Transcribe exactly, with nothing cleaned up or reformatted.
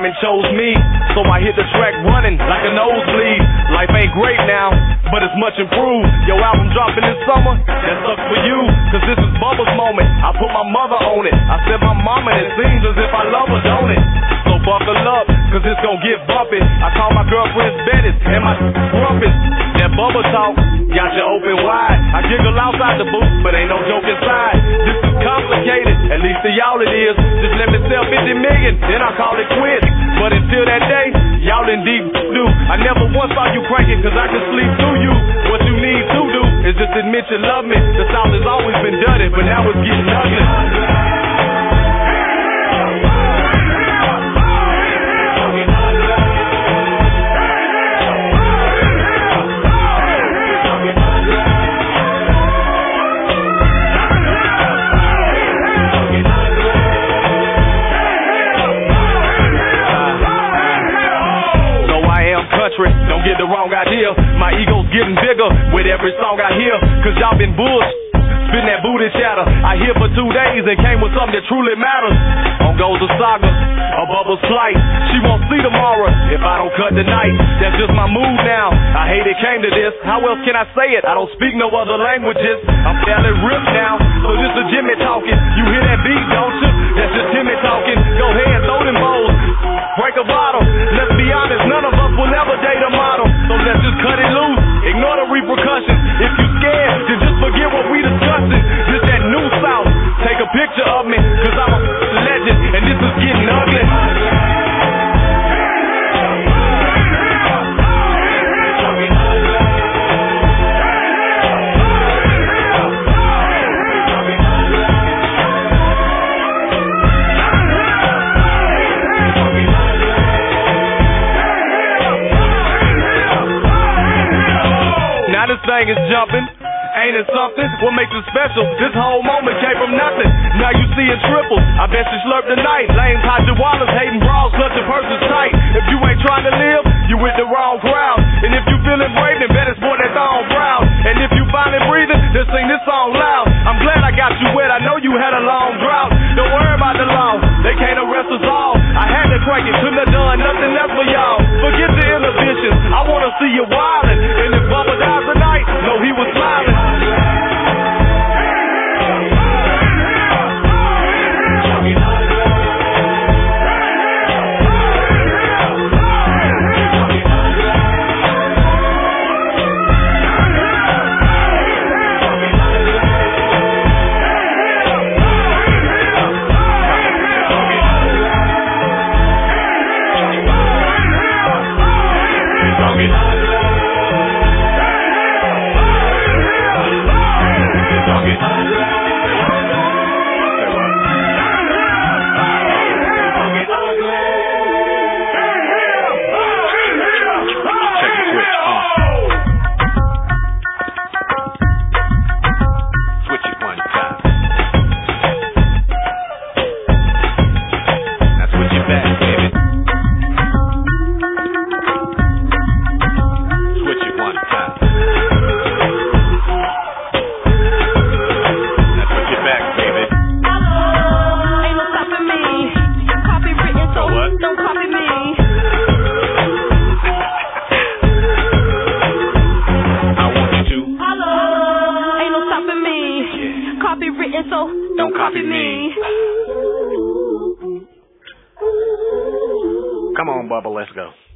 time and chose me. So I hit the track running like a nosebleed. Life ain't great now, but it's much improved. Your album dropping this summer, that sucks for you. Cause this is Bubba's moment, I put my mother on it. I said my mama and it seems as if I love her, don't it? So buckle up, cause it's gon' get bumpy. I call my girlfriend's Bettis and my grumpets. That Bubba talk got you open wide. I giggle outside the booth, but ain't no joke inside. This is complicated, at least to y'all it is. Just let me sell fifty million, then I call it quits. But until that day, y'all in deep do. I never once saw you cranking, cause I can sleep through you. What you need to do is just admit you love me. The South has always been dirty, but now it's getting ugly. Don't get the wrong idea, my ego's getting bigger with every song I hear. Cause y'all been bullshit, spitting that booty chatter. I hear for two days and came with something that truly matters. On goes the saga, a Bubba's flight. She won't see tomorrow if I don't cut tonight. That's just my mood now, I hate it came to this. How else can I say it? I don't speak no other languages. I'm fairly ripped now, so this is Jimmy talking. You hear that beat, don't you? That's just Jimmy talking. Go ahead, throw them bowls, break a bottle. Let's be honest, none of us will ever date a model. So let's just cut it loose, ignore the repercussions. If you scared, then just forget what we discussing. This that new South, take a picture of me, cause I'm a legend, and this is getting ugly. Now this thing is jumping, ain't it something? What makes it special? This whole moment came from nothing. Now you see it triples, I bet you slurp tonight. Lames, hot wallets, hating bras, clutching purses tight. If you ain't trying to live, you with the wrong crowd. And if you feeling brave, then better sport that thong proud. And if you finally breathing, then sing this song loud. I'm glad I got you wet, I know you had a long drought. Don't worry about the law, they can't arrest us all. I had to crank it, couldn't have done nothing else for y'all. Forget the inhibitions, I wanna see you wildin'. And if Bubba dies tonight, know he was smiling. Don't copy me. Come on, Bubba, let's go.